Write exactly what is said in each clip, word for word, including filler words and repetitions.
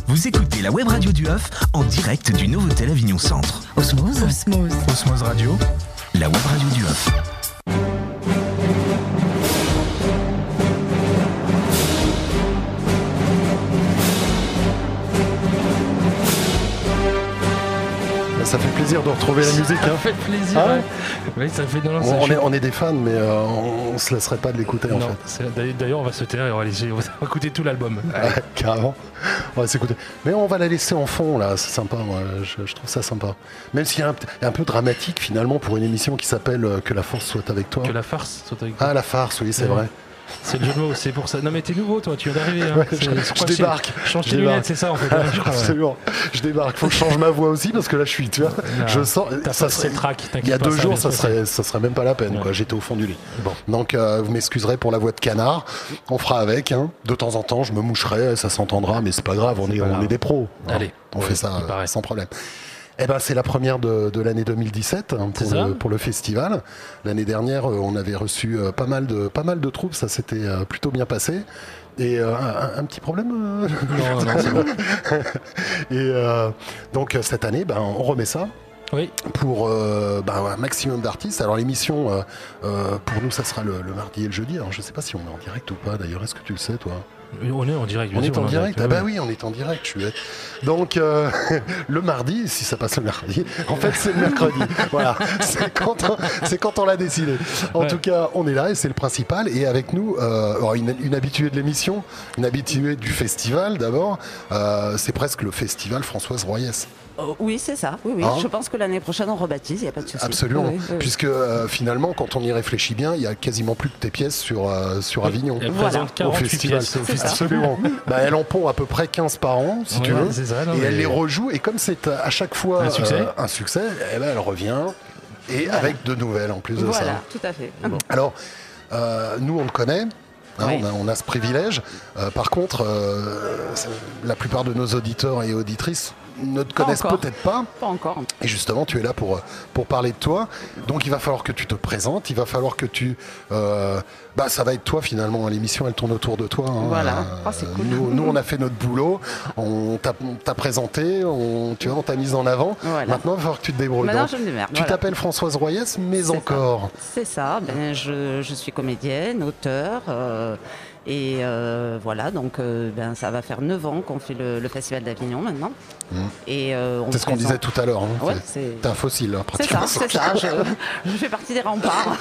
Vous écoutez la web radio du Off en direct du Novotel Avignon Centre. Osmose. Osmose. Osmose Radio, la web radio du Off. Ça fait plaisir de retrouver la musique. Ça hein. fait plaisir. Ah ouais. Oui, ça fait. Non, non, on, ça on, fait... est, on est des fans, mais euh, on, on se laisserait pas de l'écouter en non, fait. c'est... D'ailleurs, on va se taire et on va, laisser... on va écouter tout l'album. Ouais, carrément. On va s'écouter. Mais on va la laisser en fond là, c'est sympa. Moi, je, je trouve ça sympa. Même s'il y a un, un peu dramatique finalement pour une émission qui s'appelle euh, Que la force soit avec toi. Que la farce soit avec toi. Ah, la farce, oui, c'est ouais. vrai. C'est le jeu de mots, c'est pour ça. Non mais t'es nouveau toi, tu viens d'arriver. Hein. Ouais, c'est, je, je, je débarque. Change je tes débarque. lunettes, c'est ça en fait. Hein, je crois, ouais. Absolument. Je débarque. Faut que je change ma voix aussi parce que là je suis, tu vois, Non, je sens. Ça serait le track. Il y a pas, deux ça jours, ça se serait, ça serait même pas la peine. Ouais. Quoi. J'étais au fond du lit. Bon. Donc euh, vous m'excuserez pour la voix de canard. On fera avec. Hein. De temps en temps, je me moucherai, ça s'entendra, mais c'est pas grave. On c'est est, pas on grave. est des pros. Hein. Allez. On ouais, fait ça euh, sans problème. Eh ben, c'est la première de, de l'année deux mille dix-sept hein, pour, le, pour le festival. L'année dernière, euh, on avait reçu euh, pas mal de pas mal de troupes, ça s'était euh, plutôt bien passé. Et euh, un, un petit problème euh... Non, non, c'est bon. Et euh, donc cette année, ben, on remet ça. Oui. Pour euh, ben, un maximum d'artistes. Alors l'émission, euh, euh, pour nous, ça sera le, le mardi et le jeudi. Alors je sais pas si on est en direct ou pas. D'ailleurs, est-ce que tu le sais, toi ? On est en direct. On bien est sûr, en on direct. ouais, Ah bah ouais. oui, on est en direct. Je suis bête. Donc euh, le mardi, si ça passe le mardi, en fait c'est le mercredi. Voilà, c'est quand on, c'est quand on l'a décidé. En Ouais. tout cas, on est là et c'est le principal. Et avec nous, euh, alors, une, une habituée de l'émission, une habituée du festival d'abord. Euh, c'est presque le festival Françoise Royès. Oh, oui, c'est ça. Oui, oui. Hein Je pense que l'année prochaine, on rebaptise, il n'y a pas de souci. Absolument, Oui, oui, oui. puisque euh, finalement, quand on y réfléchit bien, il y a quasiment plus que tes pièces sur, euh, sur Avignon. Elle Voilà. présente Au quarante-huit festival. pièces au C'est ça. festival. Absolument. Bah, elle en pond à peu près quinze par an, si Ouais, tu veux. c'est ça, non, et mais- elle les rejoue. Et comme c'est à chaque fois Un succès. euh, un succès, eh ben, elle revient. Et Voilà. avec de nouvelles en plus de Voilà, ça. tout à fait. Alors, euh, nous, on le connaît. Hein, Oui. on, a, on a ce privilège. Euh, par contre, euh, c'est- la plupart de nos auditeurs et auditrices ne te Pas connaissent encore. peut-être pas. Pas encore. Et justement, tu es là pour, pour parler de toi. Donc, il va falloir que tu te présentes. Il va falloir que tu... euh, bah, ça va être toi, finalement. L'émission, elle tourne autour de toi. Hein. Voilà. Euh, Oh, c'est cool. nous, nous, on a fait notre boulot. On t'a, on t'a présenté. On, tu vois, on t'a mise en avant. Voilà. Maintenant, il va falloir que tu te débrouilles. Maintenant, Donc, je me démerde. tu voilà. t'appelles Françoise Royès, mais C'est encore. ça. C'est ça. Ben, je, je suis comédienne, auteure. euh, et euh, voilà, donc euh, ben, ça va faire neuf ans qu'on fait le, le Festival d'Avignon maintenant. Mmh. Et, euh, on C'est ce qu'on présente- disait tout à l'heure. Hein. Ouais, C'est- c'est- T'es un fossile, hein, C'est ça, pratiquement. c'est ça. Je, je fais partie des remparts.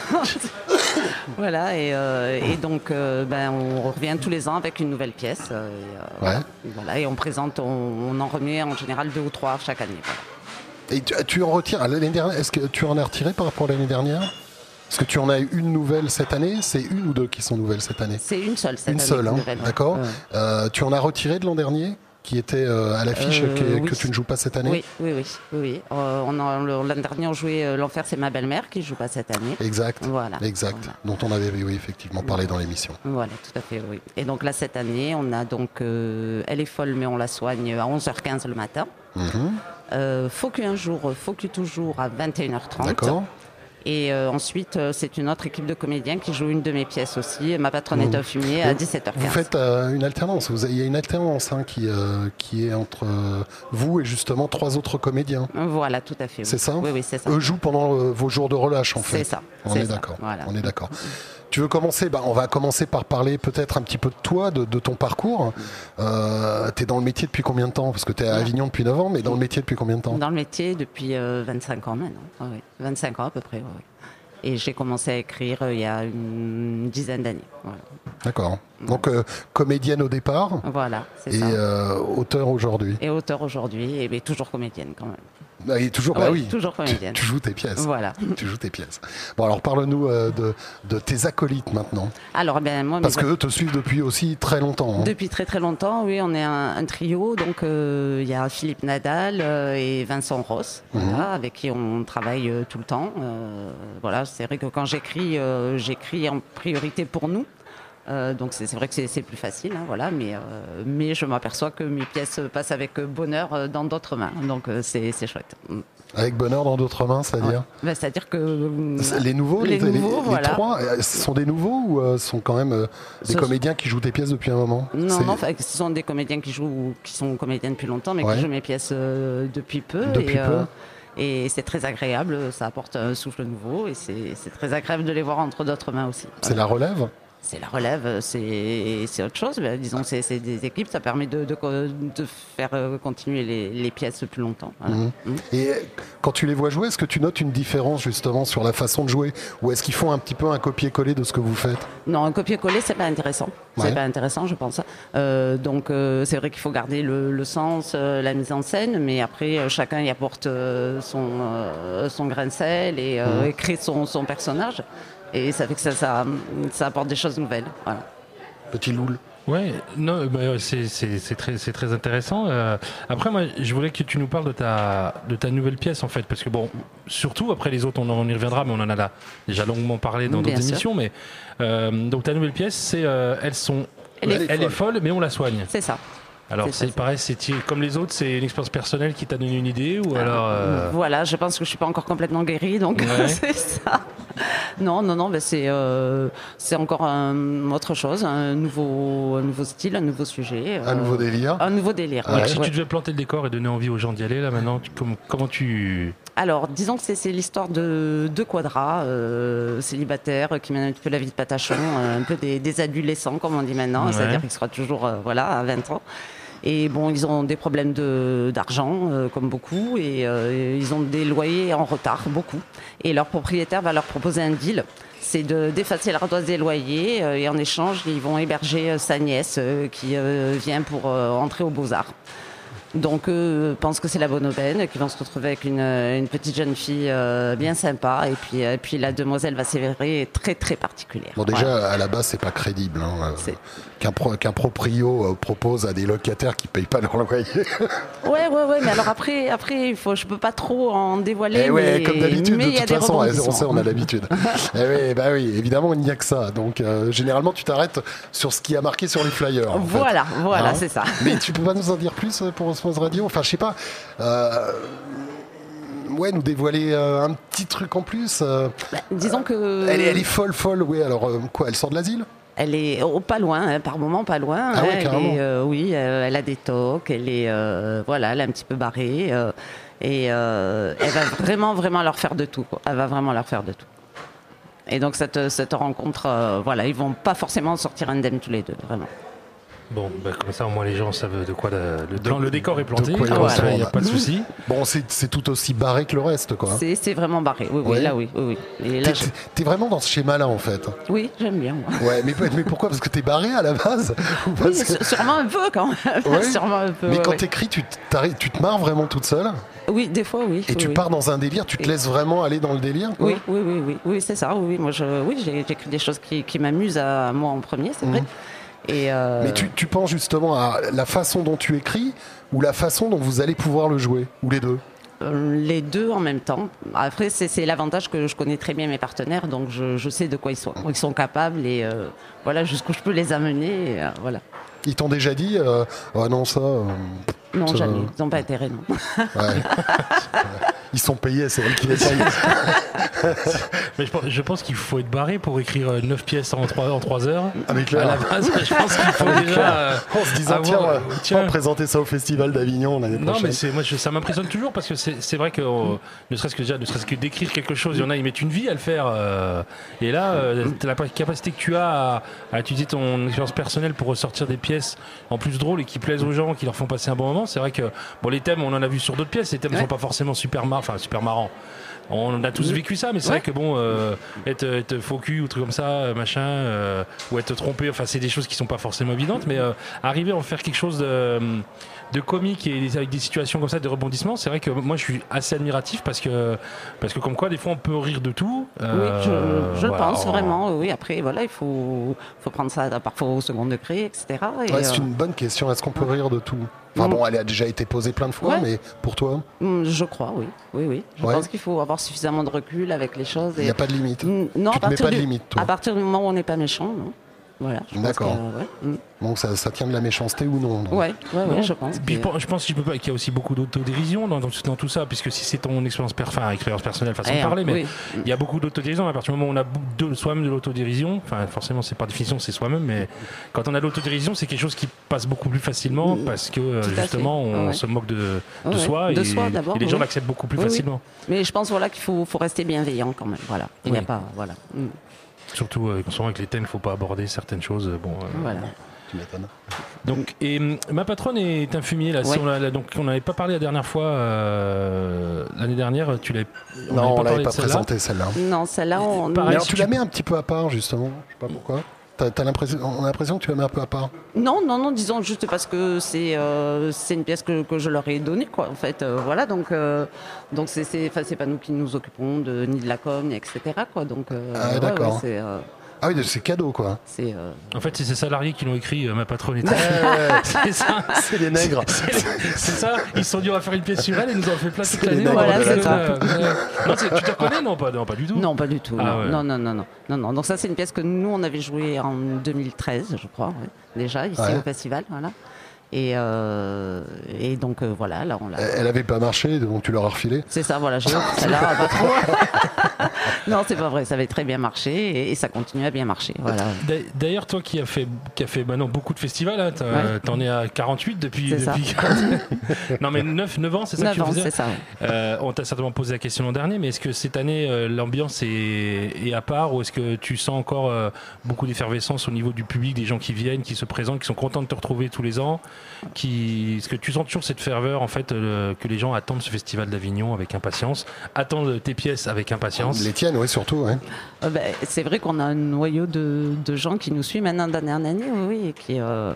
Voilà, et, euh, et donc euh, ben, on revient tous les ans avec une nouvelle pièce. euh, et, euh, Ouais. et voilà, et on présente, on, on en remet en général deux ou trois chaque année. Voilà. Et tu, tu en retires l'année dernière. Est-ce que tu en as retiré par rapport à l'année dernière? Est-ce que tu en as eu une nouvelle cette année? C'est une ou deux qui sont nouvelles cette année? C'est une seule cette Une année, seule, hein, nouvelle, ouais. d'accord. Ouais. Euh, tu en as retiré de l'an dernier, qui était euh, à l'affiche, Euh, que, oui. que tu ne joues pas cette année? Oui, oui, oui. oui, oui. Euh, on a- le- L'année dernière, on jouait euh, L'Enfer, c'est ma belle-mère qui joue pas cette année. Exact. Voilà. Exact. Voilà. Dont on avait oui, effectivement parlé dans l'émission. Voilà, tout à fait, oui. Et donc là, cette année, on a donc euh, Elle est folle, mais on la soigne à onze heures quinze le matin. Mhm. Euh, faut qu'un jour, faut que toujours à vingt et une heures trente. D'accord. Et euh, ensuite, euh, c'est une autre équipe de comédiens qui joue une de mes pièces aussi, Ma patronne est un fumier, à dix-sept heures quinze. Vous faites euh, une alternance. Vous avez- Il y a une alternance hein, qui, euh, qui est entre euh, vous et justement trois autres comédiens. Voilà, tout à fait. oui. C'est ça? Oui, oui, c'est ça. Eux jouent pendant euh, vos jours de relâche en fait. C'est ça. On c'est est ça, d'accord. Voilà. On est d'accord. Tu veux commencer? Bah, on va commencer par parler peut-être un petit peu de toi, de, de ton parcours. Euh, tu es dans le métier depuis combien de temps? Parce que tu es à Avignon depuis neuf ans, mais dans le métier depuis combien de temps? Dans le métier depuis euh, vingt-cinq ans maintenant. Ah oui. vingt-cinq ans à peu près, oui. oui. Et j'ai commencé à écrire euh, il y a une dizaine d'années. Voilà, D'accord. Donc euh, comédienne au départ voilà c'est et ça. euh, auteur aujourd'hui. Et auteur aujourd'hui, et mais toujours comédienne quand même. Ah, et toujours, bah Ouais, oui. toujours Tu, comédienne. tu joues tes pièces. Voilà. Tu joues tes pièces. Bon alors parle-nous euh, de, de tes acolytes maintenant. Alors, ben, moi, Parce mes- qu'eux te suivent depuis aussi très longtemps. hein. Depuis très très longtemps, oui, on est un, un trio. Donc, euh, il y a Philippe Nadal euh, et Vincent Ross, Mhm. voilà, avec qui on travaille euh, tout le temps. Euh, voilà, c'est vrai que quand j'écris, euh, j'écris en priorité pour nous. Euh, donc c'est c'est vrai que c'est c'est plus facile, hein, voilà, mais, euh, mais je m'aperçois que mes pièces passent avec bonheur euh, dans d'autres mains. Donc euh, c'est c'est chouette. Mm. Avec bonheur dans d'autres mains, c'est-à-dire ouais. ben, C'est-à-dire que... Les nouveaux, les, les, les, nouveaux, les, voilà. les trois, ce sont des nouveaux ou euh, sont quand même euh, des ce comédiens qui jouent tes pièces depuis un moment? Non, non, ce sont des comédiens qui jouent, qui sont comédiens depuis longtemps, mais ouais. qui jouent mes pièces euh, depuis peu. Depuis et, peu. Euh, Et c'est très agréable, ça apporte un souffle nouveau et c'est très agréable de les voir entre d'autres mains aussi. C'est voilà. La relève? C'est la relève, c'est autre chose. Ben, disons, c'est des équipes, ça permet de, de, de faire continuer les, les pièces plus longtemps. Voilà. Mmh. Mmh. Et quand tu les vois jouer, est-ce que tu notes une différence justement sur la façon de jouer? Ou est-ce qu'ils font un petit peu un copier-coller de ce que vous faites? Non, un copier-coller, c'est pas intéressant. Ouais. C'est pas intéressant, je pense. Euh, donc, euh, c'est vrai qu'il faut garder le, le sens, euh, la mise en scène, mais après, euh, chacun y apporte euh, son, euh, son grain de sel et, euh, mmh. et crée son, son personnage. Et ça fait que ça, ça, ça apporte des choses nouvelles. Voilà. Petit Loul. Ouais, non, bah, c'est très, très intéressant. Euh, après, moi, je voulais que tu nous parles de ta, de ta nouvelle pièce, en fait, parce que bon, surtout après les autres, on, on y reviendra, mais on en a là, déjà longuement parlé dans d'autres émissions. Mais euh, donc ta nouvelle pièce, c'est, euh, elles sont, elle, est, elle est folle, mais on la soigne. C'est ça. Alors c'est pareil, c'est comme les autres, c'est une expérience personnelle qui t'a donné une idée ou alors euh... Voilà, je pense que je suis pas encore complètement guérie, donc ouais. c'est ça. Non, non, non, ben c'est euh, c'est encore un, autre chose, un nouveau, un nouveau style, un nouveau sujet, un euh, nouveau délire. Un nouveau délire. Ouais. Ouais. Si ouais. tu devais planter le décor et donner envie aux gens d'y aller là maintenant, tu, comment, comment tu... Alors, disons que c'est l'histoire de deux quadras euh, célibataires qui mènent un peu la vie de Patachon, euh, un peu des, des adolescents comme on dit maintenant, ouais. c'est-à-dire qu'ils seront toujours euh, voilà à vingt ans. Et bon, ils ont des problèmes d'argent, euh, comme beaucoup, et euh, ils ont des loyers en retard, beaucoup. Et leur propriétaire va leur proposer un deal, c'est d'effacer l'ardoise des loyers, euh, et en échange, ils vont héberger euh, sa nièce euh, qui euh, vient pour euh, entrer aux Beaux-Arts. Donc eux pensent que c'est la bonne aubaine, qu'ils vont se retrouver avec une, une petite jeune fille euh, bien sympa, et puis, et puis la demoiselle va s'avérer très très particulière. Bon déjà voilà. À la base c'est pas crédible hein, euh, qu'un pro, qu'un proprio euh, propose à des locataires qui payent pas leur loyer. Ouais ouais ouais, mais alors après après il faut, je peux pas trop en dévoiler. Eh ouais, mais, comme d'habitude de toute façon, on sait on a l'habitude. eh ouais, bah oui, évidemment il n'y a que ça. Donc euh, généralement tu t'arrêtes sur ce qui a marqué sur les flyers. Voilà fait. voilà hein c'est ça. Mais tu peux pas nous en dire plus pour Osmose Radio? Enfin je sais pas. Euh, ouais, nous dévoiler euh, un petit truc en plus. Euh, bah, disons que. Elle est, elle est folle, folle, oui. Alors, euh, quoi, elle sort de l'asile? Elle est oh, pas loin, hein, par moment pas loin. Ah hein, ouais, elle est, euh, oui, euh, elle a des tocs, elle est, euh, voilà, elle est un petit peu barrée. Euh, et euh, elle va vraiment, vraiment leur faire de tout. Quoi. Elle va vraiment leur faire de tout. Et donc, cette, cette rencontre, euh, voilà, ils vont pas forcément sortir indemnes tous les deux, vraiment. Bon, bah comme ça au moins les gens savent de quoi le, le, plan, le décor est planté, il voilà. n'y a pas de souci. Bon, c'est tout aussi barré que le reste, quoi. C'est vraiment barré, oui, oui, ouais. là oui. oui, oui. T'es je... vraiment dans ce schéma-là, en fait. Oui, j'aime bien, moi. Ouais, mais, mais pourquoi? Parce que t'es barré à la base? Oui, que... sûrement un peu, quand même. Ouais. sûrement un peu, mais ouais, quand ouais. t'écris, tu, tu te marres vraiment toute seule? Oui, des fois, oui. Et oui, tu oui. pars dans un délire, tu te laisses vraiment aller dans le délire, quoi? Oui, oui, oui, oui, oui c'est ça, oui, oui. Moi, je, oui, j'écris des choses qui, qui m'amusent à moi en premier, c'est mmh. vrai. Et euh... Mais tu, tu penses justement à la façon dont tu écris ou la façon dont vous allez pouvoir le jouer? Ou les deux? euh, Les deux en même temps. Après, c'est l'avantage que je connais très bien mes partenaires, donc je, je sais de quoi ils sont, ils sont capables et euh, voilà, jusqu'où je peux les amener. Et, euh, voilà. Ils t'ont déjà dit euh, oh non, ça. Euh, non, ça, jamais. Ils n'ont pas intérêt, non. Ouais. Ils sont payés, c'est elles qui les payent. Mais je pense, je pense qu'il faut être barré pour écrire neuf pièces en trois heures. Avec à la base, je pense qu'il faut déjà. Euh, en se disant, avoir, tiens, tiens, on va présenter ça au Festival d'Avignon l'année prochaine. Non, mais moi, je, ça m'impressionne toujours parce que c'est vrai que, euh, ne serait-ce que déjà, ne serait-ce que d'écrire quelque chose, il y en a, ils mettent une vie à le faire. Euh, et là, euh, la capacité que tu as à, à utiliser ton expérience personnelle pour ressortir des pièces en plus drôles et qui plaisent aux gens, qui leur font passer un bon moment. C'est vrai que, bon, les thèmes, on en a vu sur d'autres pièces, les thèmes ne ouais. sont pas forcément super marrants. Enfin, super marrant. On a tous vécu ça, mais c'est ouais. vrai que bon, euh, être, être faux cul ou truc comme ça, machin, euh, ou être trompé, enfin, c'est des choses qui sont pas forcément évidentes, mais euh, arriver à en faire quelque chose de, de comique et avec des situations comme ça, de rebondissement, c'est vrai que moi je suis assez admiratif parce que, parce que comme quoi, des fois on peut rire de tout. Euh, oui, je, je voilà, le pense on... vraiment. Oui, après, voilà, il faut, faut prendre ça parfois au second degré, et cetera. Et ouais, c'est euh... une bonne question. Est-ce qu'on peut rire de tout? Enfin bon, elle a déjà été posée plein de fois, ouais. mais pour toi? Je crois, oui. Oui, oui. Je ouais. pense qu'il faut avoir suffisamment de recul avec les choses. Il n'y a pas de limite? Non, tu à, te mets pas du... de limite, toi. À partir du moment où on n'est pas méchant, non. Voilà. D'accord. Que, ouais. Donc ça, ça tient de la méchanceté ou non? Donc. Ouais, ouais, ouais, je pense. Puis, que... je pense qu'il y a aussi beaucoup d'autodérision dans, dans, dans tout ça, puisque si c'est ton expérience, per, enfin, expérience personnelle, façon eh, de parler, mais oui. il y a beaucoup d'autodérision. À partir du moment où on a de, soi-même de l'autodérision, enfin forcément c'est par définition c'est soi-même, mais quand on a de l'autodérision, c'est quelque chose qui passe beaucoup plus facilement parce que euh, justement on ouais. se moque de, de ouais. soi, de et, soi et les gens oui. l'acceptent beaucoup plus oui, facilement. Oui. Mais je pense voilà qu'il faut, faut rester bienveillant quand même. Voilà. Il oui. n'y a pas voilà. Mm. Surtout euh, en ce moment avec les thèmes, il ne faut pas aborder certaines choses. Bon. Euh, voilà. Tu m'étonnes. Donc, et ma patronne est un fumier là. Ouais. Si on a, donc on n'avait pas parlé la dernière fois. Euh, l'année dernière, tu l'avais. On non, on l'avait pas, pas présentée celle-là. Non, celle-là, on. Mais alors, tu, tu la mets un petit peu à part justement. Je sais pas pourquoi. T'as, t'as l'impression, on a l'impression que tu la mets un peu à part. Non, non, non, disons juste parce que c'est euh, c'est une pièce que, que je leur ai donnée, quoi. En fait, euh, voilà, donc euh, donc c'est c'est, c'est pas nous qui nous occupons de ni de la com, ni et cetera. Quoi. Donc euh, ah, d'accord. Ouais, ouais, c'est, euh, Ah oui, c'est cadeau quoi. C'est euh... En fait, c'est ces salariés qui l'ont écrit, euh, ma patronne est. c'est ça. C'est les nègres. C'est, c'est, c'est ça. Ils se sont dit on va faire une pièce sur elle et ils nous ont fait plein toute l'année. Voilà, c'est ça. Euh, non, c'est, tu te reconnais non pas, non, pas du tout. Non, pas du tout. Ah, non. Ouais. non, non, non, non, non, non. Donc ça, c'est une pièce que nous on avait jouée en deux mille treize, je crois, ouais. déjà ici ouais. au festival, voilà. Et, euh, et donc euh, voilà, là on l'a. Elle avait pas marché, donc tu leur as refilé. C'est ça, voilà. Celle-là, pas trop. Non, c'est pas vrai. Ça avait très bien marché et, et ça continue à bien marcher. Voilà. D'ailleurs, toi qui as fait, qui a fait maintenant beaucoup de festivals, hein, ouais. t'en es à quarante-huit depuis. C'est depuis... ça. Non, mais neuf, neuf ans, c'est ça que tu ans, faisais. C'est ça. Euh, on t'a certainement posé la question l'an dernier, mais est-ce que cette année euh, l'ambiance est, est à part ou est-ce que tu sens encore euh, beaucoup d'effervescence au niveau du public, des gens qui viennent, qui se présentent, qui sont contents de te retrouver tous les ans? Qui... Est-ce que tu sens toujours cette ferveur en fait euh, que les gens attendent ce festival d'Avignon avec impatience, attendent tes pièces avec impatience? Les tiennes, oui, surtout. Ouais. Euh, bah, c'est vrai qu'on a un noyau de, de gens qui nous suivent maintenant d'année en année, oui, oui, et qui, euh,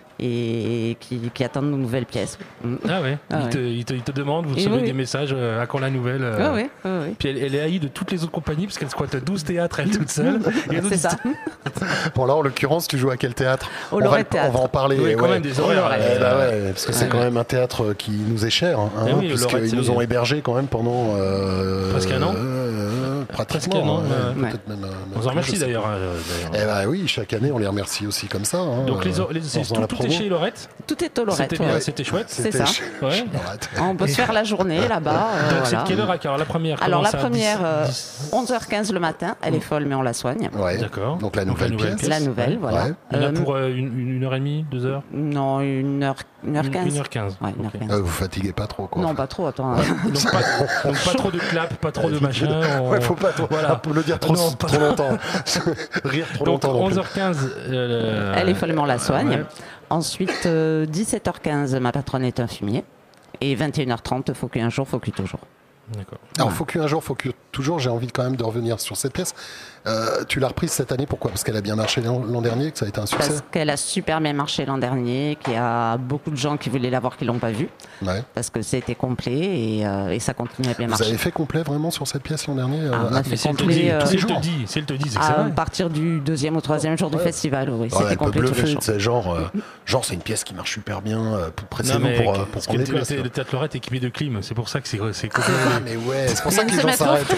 et qui, qui attendent nos nouvelles pièces. Ah ouais, ah ils, ouais. Te, ils, te, ils te demandent, vous recevez oui, des oui. messages euh, à quand la nouvelle euh... ah oui, ah oui. Puis elle, elle est haïe de toutes les autres compagnies parce qu'elle squatte douze théâtres elle toute seule. Et c'est ça. Bon là en l'occurrence tu joues à quel théâtre? Au on, va, théâtre. on va en parler. Oui, quand ouais. même des horaires. Eh bah ouais, parce que c'est ouais. quand même un théâtre qui nous est cher, hein, hein, oui, puisqu'ils nous ont hébergés quand même pendant euh, presque un an. Euh, pratiquement. Un an, hein, ouais. Peut-être même. On vous en remercie d'ailleurs. Eh bah oui, chaque année on les remercie aussi comme ça. Hein, Donc les, les c'est tout, tout est chez Lorette. Tout est au Lorette. C'était, ouais. c'était chouette. C'est ça. Ch- ouais. On peut se faire la journée là-bas. Euh, Donc voilà. C'est de quelle heure à quelle heure la première? Alors la première, euh, onze heures quinze le matin. Elle est folle, mais on la soigne. Ouais. D'accord. Donc la nouvelle, Donc, la nouvelle pièce. La nouvelle, voilà. Ouais. Il y en a pour euh, une, une heure et demie, deux heures? Non, une heure, une heure quinze. Une heure quinze. Ouais, une heure quinze. Euh, vous fatiguez pas trop, quoi. Non, pas trop. Attends. donc, pas, donc pas trop de clap, pas trop de machin. On... Ouais, faut pas trop, voilà. le dire trop, non, trop longtemps. Rire trop donc, longtemps. onze heures quinze. Euh... Elle est follement la soigne. Ouais. Ensuite, euh, dix-sept heures quinze, ma patronne est un fumier. Et vingt et une heures trente, faut qu'un jour, faut que toujours. D'accord. Alors, faut qu'un jour, faut que toujours. J'ai envie quand même de revenir sur cette pièce. Euh, tu l'as reprise cette année, pourquoi? Parce qu'elle a bien marché l'an, l'an dernier, que ça a été un succès. Parce qu'elle a super bien marché l'an dernier, qu'il y a beaucoup de gens qui voulaient la voir qui l'ont pas vue. Ouais. Parce que c'était complet et, euh, et ça continue à bien Vous marcher. Vous avez fait complet vraiment sur cette pièce l'an dernier? Ah, on a fait c'est complet. Euh, c'est le te dit, c'est le te dit, c'est que à ça. partir du deuxième ou troisième jour ouais. du festival, oui, ouais, c'était complet tous les jours. C'est genre, euh, genre c'est une pièce qui marche super bien. Euh, Pressez-vous pour, euh, pour prendre des places. Le théâtre Lorette est équipé de clim, c'est pour ça que c'est c'est complet. Ah mais ouais, c'est pour ça que les gens s'arrêtent.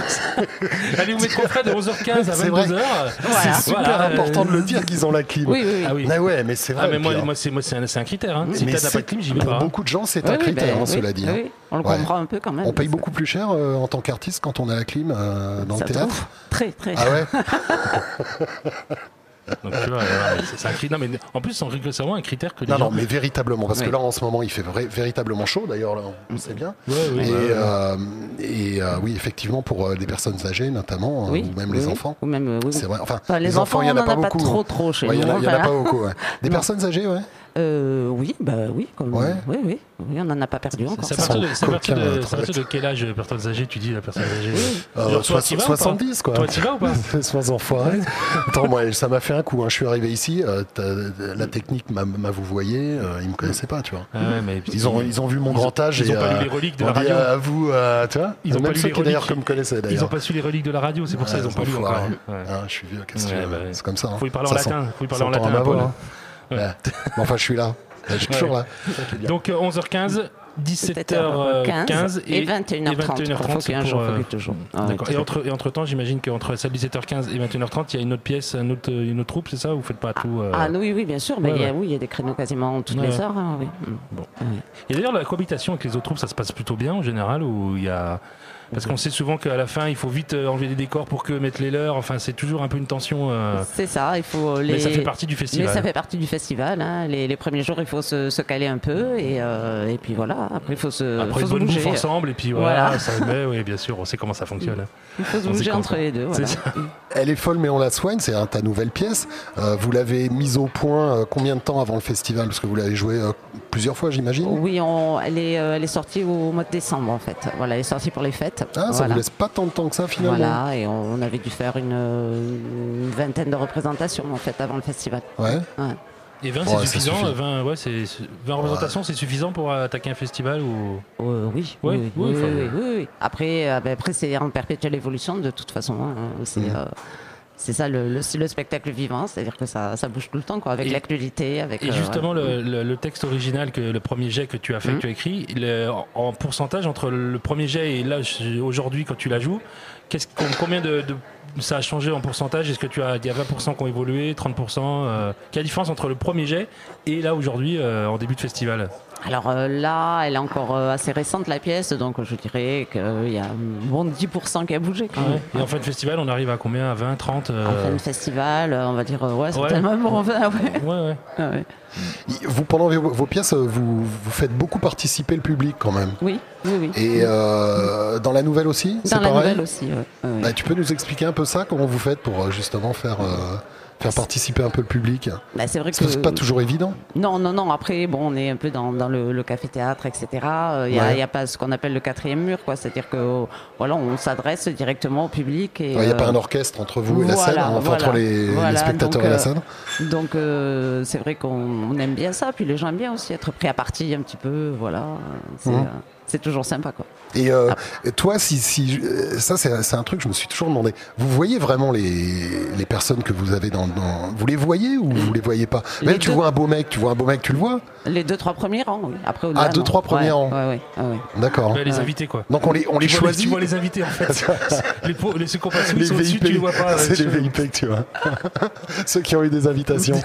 Allez vous mettre Fred de onze heures quinze à vingt-deux heures. Voilà. C'est super voilà, important euh... de le dire qu'ils ont la clim. Oui, oui, oui. Ah oui. Mais ouais, mais c'est vrai. Ah, mais moi, moi, c'est, moi c'est, un, c'est un critère. Hein. Si t'as pas de clim, j'y vais pour pas. Pour beaucoup de gens, c'est oui, un critère, ben, hein, oui, cela dit. Oui, on le ouais. comprend un peu quand même. On paye beaucoup plus cher euh, en tant qu'artiste quand on a la clim euh, dans ça le théâtre. Trouve. Très, très. Ah ouais. Donc, tu vois, c'est, c'est un critère. Non, mais en plus, c'est vraiment un critère que les non, gens... non, mais véritablement, parce oui. que là, en ce moment, il fait vrai, véritablement chaud. D'ailleurs, là, on sait bien. Ouais, oui, et ouais, ouais. Euh, et euh, oui, effectivement, pour les personnes âgées, notamment, oui, ou même oui, les oui. enfants. Ou même, oui, c'est vrai. Enfin, enfin, les, les enfants, il y en a pas beaucoup. Pas trop, trop chez ouais, nous. Il y en a, voilà. a pas beaucoup. Ouais. Des non. personnes âgées, ouais. Euh, oui, bah oui, comme ouais. oui, oui, oui, on n'en a pas perdu encore. C'est à partir de, c'est partir de, c'est partir de quel âge, personnes âgées, tu dis la personne âgée? Oui. Euh, Genre, toi, so- soixante-dix, quoi. Toi, tu vas ou pas? Sois enfoiré. Attends, moi, ça m'a fait un coup. Hein. Je suis arrivé ici, euh, la technique m'a, m'a vous voyez, euh, ils me connaissaient pas, tu vois. Ah ouais, mais ils ont, ils ont vu mon ils grand âge ils et ont pas euh, lu les reliques de la radio. À vous, euh, tu vois. Ils ont même pas lu ceux les qui d'ailleurs reliques. comme me connaissaient d'ailleurs. Ils ont pas su les reliques de la radio, c'est pour ça ils ont pas lu encore. Je suis vieux, qu'est-ce que tu veux? C'est comme ça. Faut y parler en latin. Faut y parler en latin. Enfin, je suis là. Je suis toujours là. Donc onze heures quinze, dix-sept heures quinze et vingt et une heures trente. Il faut qu'il y ait un jour, il faut toujours. D'accord. Et entre, et entre temps, j'imagine qu'entre celle dix-sept heures quinze et vingt et une heures trente, il y a une autre pièce, une autre, une autre troupe, c'est ça? Vous faites pas tout euh... Ah oui, oui, bien sûr. Mais ouais, il y a, ouais. oui, il y a des créneaux quasiment toutes ouais. les heures. Hein, oui. Bon. Ouais. Et d'ailleurs, la cohabitation avec les autres troupes, ça se passe plutôt bien en général, ou il y a... Parce qu'on sait souvent qu'à la fin, il faut vite enlever des décors pour que mettre les leurs. Enfin, c'est toujours un peu une tension. Euh... C'est ça, il faut les... Mais ça fait partie du festival. Mais ça fait partie du festival. Hein. Les, les premiers jours, il faut se, se caler un peu. Et, euh, et puis voilà, après, il faut se Après, faut une bonne se bouffe ensemble. Et puis voilà, voilà. ça met, oui, bien sûr, on sait comment ça fonctionne. Il faut se bouger entre les deux. Voilà. Elle est folle, mais on la soigne. C'est ta nouvelle pièce. Euh, vous l'avez mise au point euh, combien de temps avant le festival? Parce que vous l'avez jouée euh, plusieurs fois, j'imagine. Oui, on, elle, est, euh, elle est sortie au mois de décembre, en fait. Voilà, elle est sortie pour les fêtes. Ah, ça voilà. vous laisse pas tant de temps que ça finalement. Voilà, et on avait dû faire une, une vingtaine de représentations en fait avant le festival. Ouais. ouais. Et vingt, ouais, c'est suffisant. vingt, ouais, c'est, vingt représentations, ouais. c'est suffisant pour attaquer un festival ou... euh, oui, ouais, oui, oui, oui, enfin, oui, oui, oui. Après, euh, bah, après, c'est en perpétuelle évolution de toute façon. Hein. C'est, mmh. euh, c'est ça le, le, le spectacle vivant, c'est-à-dire que ça, ça bouge tout le temps, quoi, avec et, l'actualité. Avec, et euh, justement, voilà. le, le, le texte original, que le premier jet que tu as fait, mmh. que tu as écrit, le, en pourcentage entre le premier jet et là, aujourd'hui, quand tu la joues, qu'est-ce, combien de, de ça a changé en pourcentage? Est-ce que tu as, il y a vingt pour cent qui ont évolué, trente pour cent euh, quelle est la différence entre le premier jet et là aujourd'hui euh, en début de festival? Alors euh, là, elle est encore euh, assez récente la pièce, donc je dirais qu'il euh, y a un bon dix pour cent qui a bougé quand même. Ouais. Et en fin de festival, on arrive à combien? À vingt, trente euh... En fin de festival, on va dire, euh, ouais, certainement ouais. Bon, vingt, ouais. Ouais, ouais. Ah, ouais. Vous, pendant vos, vos pièces, vous, vous faites beaucoup participer le public quand même. Oui, oui, oui. Et euh, dans la nouvelle aussi, c'est pareil? Dans la nouvelle aussi, ouais. ouais. Bah, tu peux nous expliquer un peu ça, comment vous faites pour justement faire... Euh... faire participer un peu le public? Bah, c'est vrai Parce que, que c'est pas toujours évident. Non, non, non. Après, bon, on est un peu dans, dans le, le café-théâtre, et cetera. Il n'y a, ouais. a pas ce qu'on appelle le quatrième mur, quoi. C'est-à-dire que voilà, on s'adresse directement au public. Il n'y ouais, a euh... pas un orchestre entre vous et voilà, la scène, enfin voilà, entre les, voilà, les spectateurs donc, et la scène. Euh, donc, euh, c'est vrai qu'on on aime bien ça. Puis les gens aiment bien aussi être pris à partie un petit peu. Voilà. C'est, mmh. euh, c'est toujours sympa, quoi. Et euh, ah. toi, si, si ça c'est, c'est un truc que je me suis toujours demandé. Vous voyez vraiment les, les personnes que vous avez dans, dans... Vous les voyez ou vous les voyez pas? Même les tu deux... vois un beau mec, tu vois un beau mec, tu le vois? Les deux trois premiers rangs, oui. Après ah deux non. trois premiers ouais, rangs. Ouais, ouais, ouais, ouais. D'accord. Bah, les ouais. invités quoi. Donc on les on les tu choisit. Vois les, tu vois les invités en fait. les pauvres, les ceux qui ont pas sous, les V I P, au-dessus, tu les vois pas. C'est les V I P que tu vois. Ceux qui ont eu des invitations.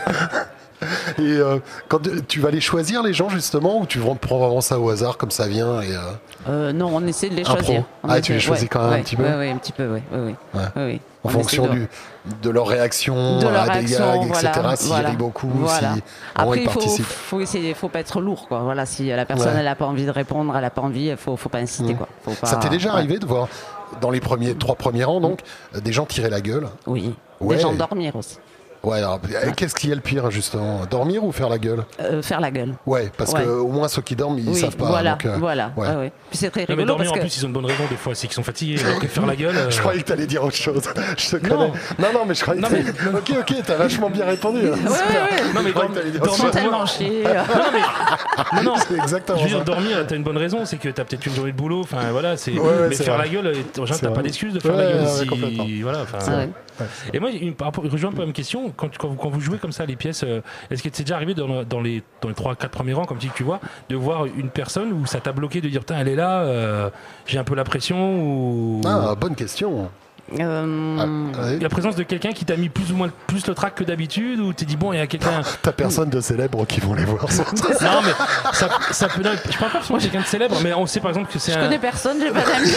Et euh, quand tu vas les choisir les gens justement ou tu prends vraiment ça au hasard comme ça vient et euh... Euh, non, on essaie de les choisir. On ah, essaie... tu les choisis ouais, quand même ouais, un petit peu. Oui, ouais, un petit peu, oui. Ouais, ouais. ouais. ouais. En on fonction de... Du, de leur réaction, de leur à réaction, des gags, voilà, et cetera. S'ils voilà, rient beaucoup, voilà. si après ils il faut, participent. faut essayer, faut pas être lourd, quoi. Voilà, si la personne ouais. elle a pas envie de répondre, elle a pas envie, faut, faut pas inciter, mmh. quoi. Faut pas... Ça t'est déjà ouais. arrivé de voir dans les premiers trois premiers rangs, donc, mmh. des gens tirer la gueule? Oui. Ouais. Des gens dormir aussi. Ouais, alors, ouais. Qu'est-ce qui est le pire justement? Dormir ou faire la gueule? euh, Faire la gueule. Ouais, parce ouais. que au moins ceux qui dorment, ils oui, savent pas. Voilà, donc, euh, voilà. Ouais. Ah ouais. Puis c'est très rigolo. Non, mais dormir parce en que... plus, ils ont une bonne raison des fois, c'est qu'ils sont fatigués. Alors que faire la gueule. Euh... Je croyais que t'allais dire autre chose. Je te connais. Non, non, non, mais je croyais. Non, que mais... ok, ok, t'as vachement bien répondu. Ouais, ouais, ouais. Non, mais dormir tellement chier. Non, mais non, non. C'est exactement. Je veux dire, ça. dormir, t'as une bonne raison, c'est que t'as peut-être une journée de boulot. Enfin, voilà, c'est. Ouais, ouais, mais c'est faire vrai. la gueule, en général, t'as pas d'excuse de faire ouais, la gueule. Ouais, si... Voilà. Enfin. Ah ouais. Et moi, une, par rapport, je rejoins un peu la même question. Quand, quand, vous, quand vous jouez comme ça les pièces, euh, est-ce que c'est déjà arrivé dans, dans les dans les trois quatre premiers rangs, comme tu vois, de voir une personne où ça t'a bloqué, de dire putain, elle est là, euh, j'ai un peu la pression ou... Ah, bonne question. Euh... Ah, ouais. La présence de quelqu'un qui t'a mis plus ou moins plus le trac que d'habitude, ou t'es dit bon, il y a quelqu'un. T'as personne de célèbre qui vont les voir. Non, mais ça, ça peut. Non, je parle pas forcément de quelqu'un de célèbre, mais on sait par exemple que c'est je un. Je connais personne, j'ai pas d'amis.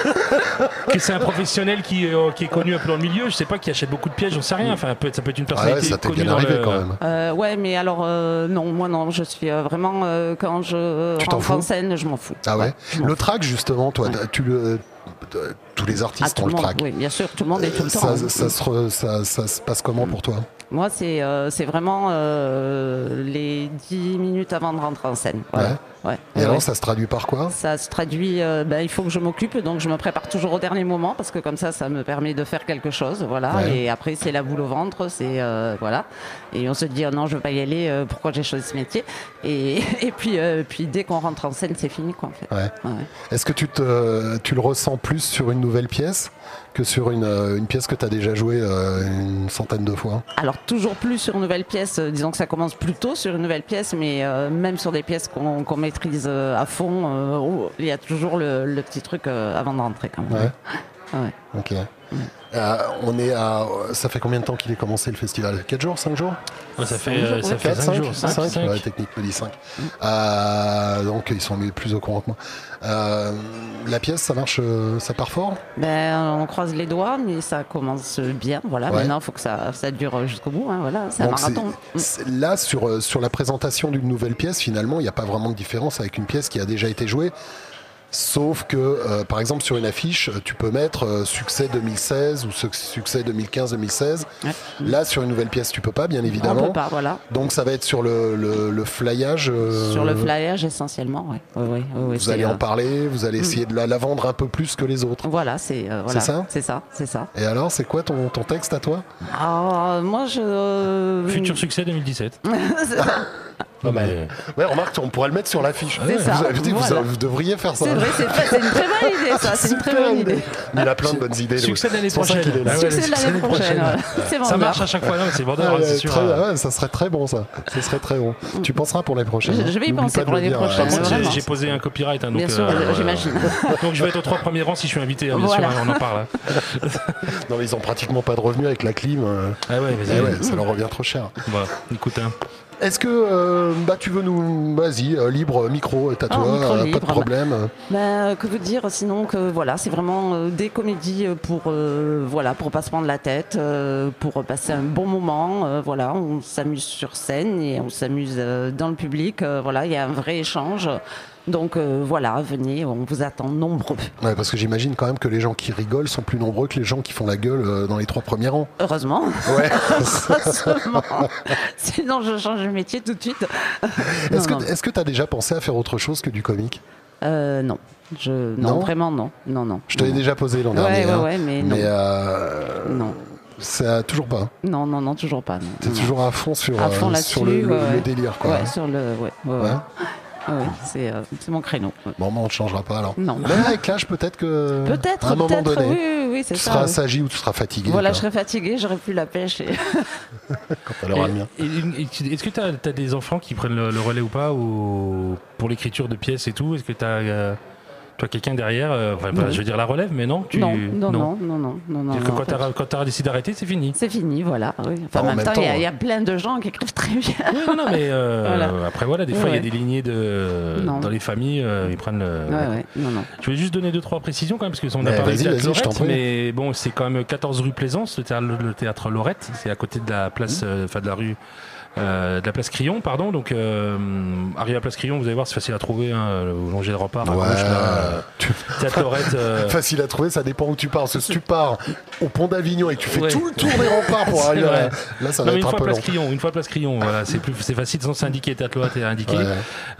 Que c'est un professionnel qui, euh, qui est connu un peu dans le milieu. Je sais pas, qui achète beaucoup de pièces, j'en sais rien. Enfin, peut être, ça peut être une personnalité ah ouais, ça connue bien arrivé dans le... quand même. Euh, ouais, mais alors euh, non, moi non, je suis euh, vraiment euh, quand je tu rentre en scène, je m'en fous. Ah ouais. ouais le track justement, toi, ouais. tu le tous les artistes ah, ont le, le monde, track. Oui, bien sûr, tout le monde est tout le ça, temps. Ça, ça, se re, ça, ça se passe comment pour toi? Moi, c'est euh, c'est vraiment euh, les dix minutes avant de rentrer en scène. Voilà. Ouais. Ouais. Et ouais. alors, ça se traduit par quoi? Ça se traduit, euh, ben, il faut que je m'occupe, donc je me prépare toujours au dernier moment parce que comme ça, ça me permet de faire quelque chose, voilà. Ouais. Et après, c'est la boule au ventre, c'est euh, voilà. Et on se dit oh non, je veux pas y aller. Euh, pourquoi j'ai choisi ce métier? Et, et puis, euh, puis dès qu'on rentre en scène, c'est fini, quoi, en fait. Ouais. Ouais. Est-ce que tu te, tu le ressens plus sur une nouvelle pièce que sur une, une pièce que tu as déjà jouée euh, une centaine de fois? Alors toujours plus sur une nouvelle pièce, euh, disons que ça commence plus tôt sur une nouvelle pièce, mais euh, même sur des pièces qu'on qu'on maîtrise euh, à fond, euh, oh, il y a toujours le, le petit truc euh, avant de rentrer quand même. Ouais. Ouais. Ok. Mm. Euh, on est à, ça fait combien de temps qu'il est commencé le festival? quatre jours, cinq jours? Ouais, ça fait, euh, ça fait cinq jours. cinq, cinq. Ouais, technique me dit cinq. Mm. Euh, donc ils sont plus au courant que moi. Euh, la pièce, ça marche, ça part fort? Ben, on croise les doigts, mais ça commence bien. Voilà. Ouais. Maintenant, il faut que ça, ça dure jusqu'au bout. Hein, voilà, c'est un marathon. C'est, c'est, là, sur, sur la présentation d'une nouvelle pièce, finalement, il n'y a pas vraiment de différence avec une pièce qui a déjà été jouée. Sauf que, euh, par exemple, sur une affiche, tu peux mettre euh, succès deux mille seize ou succès deux mille quinze deux mille seize. Ouais. Là, sur une nouvelle pièce, tu peux pas, bien évidemment. On peut pas, voilà. Donc, ça va être sur le, le, le flyage. Euh... Sur le flyage, essentiellement, oui. Ouais, ouais, ouais, vous allez euh... en parler, vous allez essayer de la, la vendre un peu plus que les autres. Voilà, c'est euh, voilà, ça. C'est ça, c'est ça. Et alors, c'est quoi ton, ton texte à toi? Alors, moi, je... Futur succès deux mille dix-sept. C'est ça. Non, mais... Ouais, remarque, on pourrait le mettre sur l'affiche. C'est ça. Vous, dit, voilà. vous, vous devriez faire ça. C'est vrai, c'est, c'est une très bonne idée, ça. C'est une très bonne idée. Mais il a plein de bonnes idées. Succès de l'année prochaine. Ah ouais, succès de l'année prochaine. Voilà. C'est vendeur. Ça marche à chaque fois, non, c'est vendeur, ouais, c'est sûr. Très, ouais, ça serait très bon, ça. Ça serait très bon. Tu penseras pour l'année prochaine. Je, je vais y penser pour l'année prochaine. J'ai, j'ai posé un copyright. Hein, donc, bien sûr, euh, j'imagine. Donc je vais être aux trois premiers rangs si je suis invité, hein, bien voilà. sûr, hein, on en parle. Non, mais ils ont pratiquement pas de revenus avec la clim. Ah ouais, mais ouais, ça leur revient trop cher. Bah, écoute, hein. Est-ce que euh, bah, tu veux nous... Vas-y, euh, libre, micro, t'as toi, oh, euh, pas de problème. Bah, que vous dire sinon que voilà, c'est vraiment euh, des comédies pour, euh, voilà, pour pas se prendre la tête, euh, pour passer un bon moment. Euh, voilà, on s'amuse sur scène et on s'amuse euh, dans le public. Euh, voilà, il y a un vrai échange. Donc euh, voilà, venez, on vous attend nombreux. Ouais, parce que j'imagine quand même que les gens qui rigolent sont plus nombreux que les gens qui font la gueule euh, dans les trois premiers rangs. Heureusement. Ouais. Heureusement. Sinon, je change de métier tout de suite. Est-ce non, que est-ce que tu as déjà pensé à faire autre chose que du comique? euh, Non. Je... Non, non, vraiment non. Non, non. Je t'avais déjà posé l'an dernier. Ouais, ouais, hein. ouais, mais non. Mais euh... non. Ça, toujours pas. Non, non, non, toujours pas. T'es non. toujours à fond sur, à fond euh, sur le, ouais, le, le délire, quoi. Ouais, sur le, ouais, ouais, ouais. ouais. Oui, c'est, euh, c'est mon créneau. Bon, bah, on ne changera pas alors. Non. Mais avec l'âge, peut-être que. Peut-être, à un moment peut-être, donné, oui, oui, oui, c'est tu ça. seras oui. assagi ou tu seras fatigué. Voilà, quoi. je serai fatigué, j'aurai plus la pêche. Et... Quand elle aura le mien. Et, et, est-ce que tu as des enfants qui prennent le, le relais ou pas ou pour l'écriture de pièces et tout? Est-ce que tu as. Euh... Toi, quelqu'un derrière, euh, enfin, bah, je veux dire la relève, mais non, tu... non, non, non, non, non, non, non. Que quand tu as décidé d'arrêter, c'est fini. C'est fini, voilà. Oui. Enfin, enfin, en même temps, il y, y a plein de gens qui écrivent très bien. Oui, non, non, mais euh, voilà. Après, voilà, des fois, il ouais. y a des lignées de non. dans les familles, euh, ils prennent le. Ouais, ouais. Non, non. Je voulais juste donner deux trois précisions quand même, parce qu'on a mais parlé de théâtre Lorette, mais bon, c'est quand même quatorze rue Plaisance, le théâtre, le théâtre Lorette, c'est à côté de la place, enfin mmh. euh, de la rue. Euh, de la place Crillon, pardon. Donc, euh, arrivé à la place Crillon, vous allez voir, c'est facile à trouver. Hein, au longer le rempart, à ouais, gauche, là. Euh, tu... Théâtre Lorette. Euh... Facile à trouver, ça dépend où tu pars. Parce que si tu pars au pont d'Avignon et que tu fais ouais. tout le tour des remparts pour arriver à... là, ça non, va être un peu long. Crillon, une fois place Crillon, voilà, c'est plus, c'est facile. Sans s'indiquer, Théâtre Lorette est indiqué. Ouais.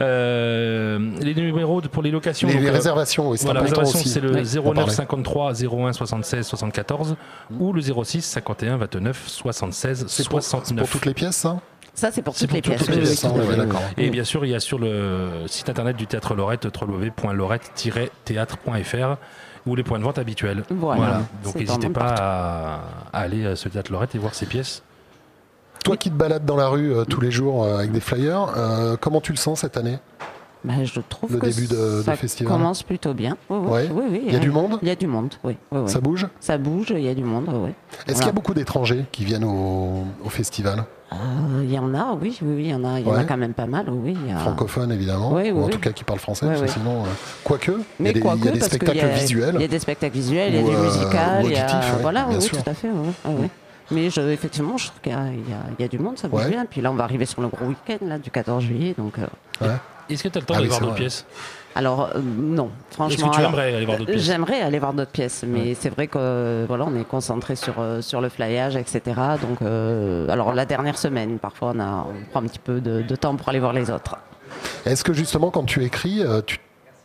Euh, les numéros pour les locations. Les, donc, les réservations, oui, c'est voilà, important réservation, aussi. c'est le ouais. zéro neuf cinquante-trois zéro un soixante-seize soixante-quatorze mmh. ou le zéro six cinquante et un vingt-neuf soixante-seize soixante-neuf. C'est pour toutes les pièces, ça? Ça, c'est pour c'est toutes les pour pièces. Toutes les pièces. Oui, oui, oui, et bien sûr, il y a sur le site internet du Théâtre Lorette, w w w point lorette tiret théâtre point f r, ou les points de vente habituels. Voilà. voilà. Donc n'hésitez pas à, à aller à ce Théâtre Lorette et voir ces pièces. Toi qui te balades dans la rue euh, tous les jours euh, avec des flyers, euh, comment tu le sens cette année? Bah, je trouve le que début de, ça de festival commence plutôt bien. Oui, oui, ouais. oui, oui, il y a hein. du monde. Il y a du monde, oui. oui, oui. Ça bouge. Ça bouge, il y a du monde, oui. Est-ce voilà. qu'il y a beaucoup d'étrangers qui viennent au, au festival? euh, Il y en a, oui, oui, oui, il y en a, il y ouais. en a quand même pas mal, oui. Il y a... Francophones évidemment, oui, oui, ou en oui. tout cas qui parlent français, oui, parce que oui. sinon, euh, quoique, mais il y a des, il y a des spectacles y a, visuels. Il y a des spectacles visuels, il y a du euh, musical, il y a, ouais, voilà, oui, sûr. tout à fait, oui. oui, oui. Mais je, effectivement, je trouve qu'il y a, il y, a, il y a du monde, ça bouge ouais. bien. Puis là, on va arriver sur le gros week-end là, du quatorze juillet. Donc, euh... ouais. Est-ce que tu as le temps ah, d'aller oui, voir d'autres pièces? Alors, euh, non, franchement. Est-ce que tu alors, aimerais aller voir d'autres pièces? J'aimerais aller voir d'autres pièces, mais ouais. c'est vrai que euh, voilà, on est concentré sur, euh, sur le flyage, et cetera. Donc, euh, alors, la dernière semaine, parfois, on, a, on prend un petit peu de, de temps pour aller voir les autres. Est-ce que justement, quand tu écris, euh, tu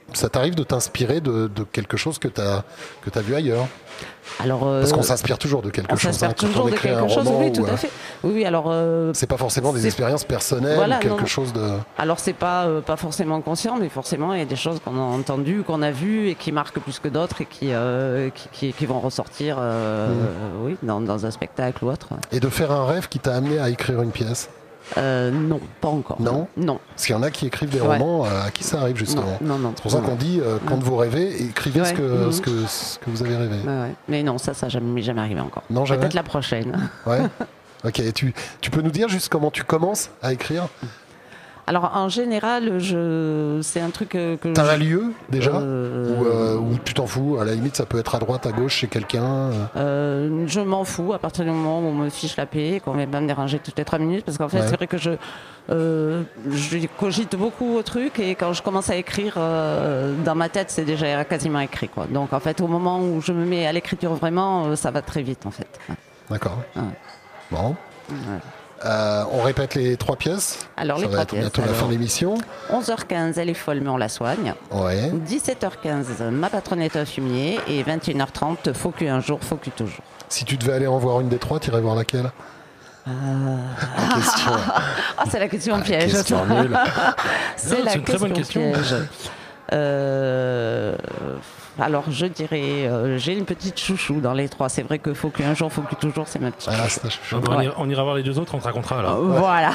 ça t'arrive de t'inspirer de, de quelque chose que tu as que tu as vu ailleurs? Alors, euh, Parce qu'on s'inspire toujours de quelque on chose. s'inspire Hein, quand toujours on de écrit quelque un chose, roman, oui, tout ou, à fait. Oui, oui, alors. Euh, c'est pas forcément des c'est... expériences personnelles, voilà, ou quelque non. chose de. Alors c'est pas euh, pas forcément conscient, mais forcément il y a des choses qu'on a entendues, qu'on a vues et qui marquent plus que d'autres et qui euh, qui, qui, qui vont ressortir, euh, mmh. euh, oui, dans, dans un spectacle ou autre. Et de faire un rêve qui t'a amené à écrire une pièce? Euh, non, pas encore. Non, non. Parce qu'il y en a qui écrivent des ouais. romans à qui ça arrive justement. Non, non, non. C'est pour ça qu'on dit euh, quand vous rêvez, écrivez ouais. ce, que, mmh. ce, que, ce que vous avez rêvé. Ouais, ouais. Mais non, ça, ça jamais, jamais arrivé encore. Non, jamais. Peut-être la prochaine. Ouais. Ok. Tu, tu peux nous dire juste comment tu commences à écrire? Alors en général, je... c'est un truc que. que T'as je... un lieu déjà euh... ou, euh, ou tu t'en fous? À la limite, ça peut être à droite, à gauche, chez quelqu'un. Euh, je m'en fous à partir du moment où on me fiche la paix, qu'on ne va pas me déranger toutes les trois minutes, parce qu'en fait, ouais. c'est vrai que je, euh, je cogite beaucoup au truc et quand je commence à écrire, euh, dans ma tête, c'est déjà quasiment écrit, quoi. Donc en fait, au moment où je me mets à l'écriture vraiment, ça va très vite, en fait. Ouais. D'accord. Ouais. Bon. Ouais. Euh, on répète les trois pièces. Alors, ça les va trois être pièces. bientôt alors, la fin de l'émission. onze heures quinze, elle est folle, mais on la soigne. Ouais. dix-sept heures quinze, ma patronne est un fumier. Et vingt et une heures trente, faut que un jour, faut que toujours. Si tu devais aller en voir une des trois, tu irais voir laquelle? Euh... La question. Ah, c'est la question la piège. Question nulle. C'est non, la c'est une question très bonne question. piège. Euh... Alors je dirais, euh, j'ai une petite chouchou dans les trois. C'est vrai que faut qu'un jour, faut que toujours, c'est ma petite ah, chouchou. chouchou. On, ouais. ira, on ira voir les deux autres, on te racontera alors. Euh, voilà.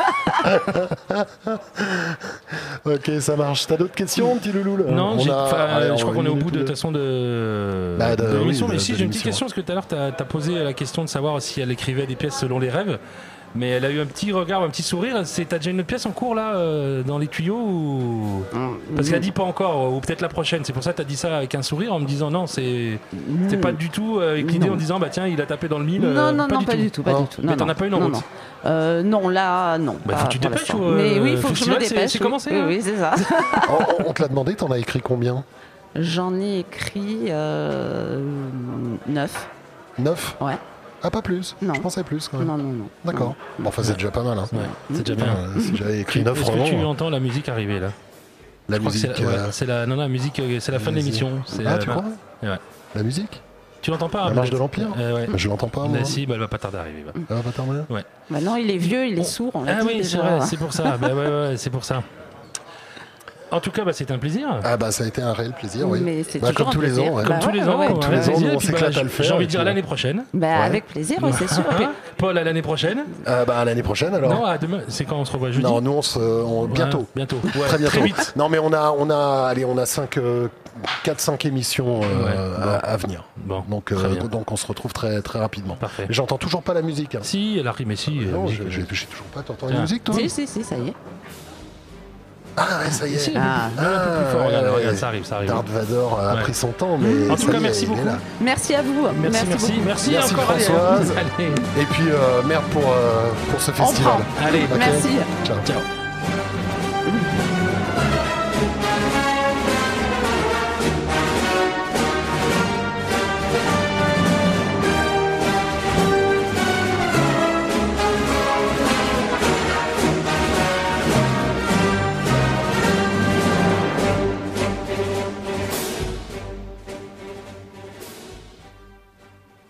Ok, ça marche. T'as d'autres questions, petit loulou là? Non, on a... Allez, je crois qu'on est au bout de toute façon de, bah, de, de l'émission. oui, mais de, si, de j'ai une petite question, parce que tout à l'heure, tu as posé la question de savoir si elle écrivait des pièces selon les rêves. Mais elle a eu un petit regard, un petit sourire. C'est, t'as déjà une autre pièce en cours là, euh, dans les tuyaux ou... Parce qu'elle a dit pas encore, ou peut-être la prochaine. C'est pour ça que t'as dit ça avec un sourire en me disant non, c'est, c'est pas du tout euh, avec l'idée en disant bah tiens, il a tapé dans le mille. Non, euh, non, pas non, du pas tout. du tout, pas non. du tout. Mais non, t'en non, as pas une en non, route. Non. Euh, non, là, non. Bah, faut que tu te dépêches. Ou, mais oui, il faut que je me festival, dépêche. C'est, c'est oui. commencé. Oui, hein. oui, c'est ça. on, on te l'a demandé, t'en as écrit combien? J'en ai écrit euh, neuf. Neuf? Ouais. Ah, pas plus? Non. Je pensais plus quand même. Non, non, non. D'accord. Non. Bon, enfin, c'est déjà pas mal. Hein. Ouais, c'est déjà bien. Euh, si j'avais écrit neuf Est-ce romans. que tu entends la musique arriver là? La Je crois musique. que c'est, la, euh... ouais, c'est la, non, non, la musique, c'est la fin de l'émission. C'est, ah, euh, tu bah, crois? ouais. La musique? Tu l'entends pas? La marche de l'Empire? euh, ouais. Je l'entends pas, moi. Bah, si, bah, elle va pas tarder à arriver. Bah. Elle va pas tarder? Ouais. Bah non, il est vieux, il est On... sourd. On l'a ah dit oui, déjà. c'est vrai, c'est pour ça. bah, ouais, ouais, c'est pour ça. En tout cas, bah, c'était un plaisir. Ah bah ça a été un réel plaisir, oui. Mais c'est bah, toujours comme tous les ans. Ouais. Comme bah, tous ouais, les ans, ouais, ouais, tous les ans, nous, on puis, s'éclate bah, à le faire. J'ai envie et de dire puis, l'année prochaine. Bah, ouais. avec plaisir, oui, c'est sûr. Hein Paul, à l'année prochaine. Euh, bah à l'année prochaine alors. Non, à demain. C'est quand on se revoit jeudi. Non, nous on se, on, bientôt. Ouais, bientôt. Ouais, très bientôt. Très vite. Non mais on a, on a, allez, on a cinq, euh, quatre, cinq émissions euh, Ouais, bon. à, à venir. Bon, donc, très euh, bien. donc on se retrouve très, très rapidement. Parfait. Mais j'entends toujours pas la musique. Hein. Si, elle arrive, mais si. la Non, musique, j'ai, euh, j'ai, j'ai toujours pas. T'entends Tiens. la musique toi? Si, si, si, ça y est. Ah ouais, ça y est. Si, Ah. un peu plus- un peu plus fort. ouais, Regarde, ouais. regarde, ça arrive, ça arrive. Darth Vader a Ouais. pris son temps, mais En tout ça cas, y est, merci il est beaucoup. là. Merci à vous. Merci, merci, beaucoup. merci, Merci, encore. allez, Françoise. Allez, Et puis euh, merde pour, euh, pour ce On festival. prend. allez. Ok. Merci. Ciao. Ciao.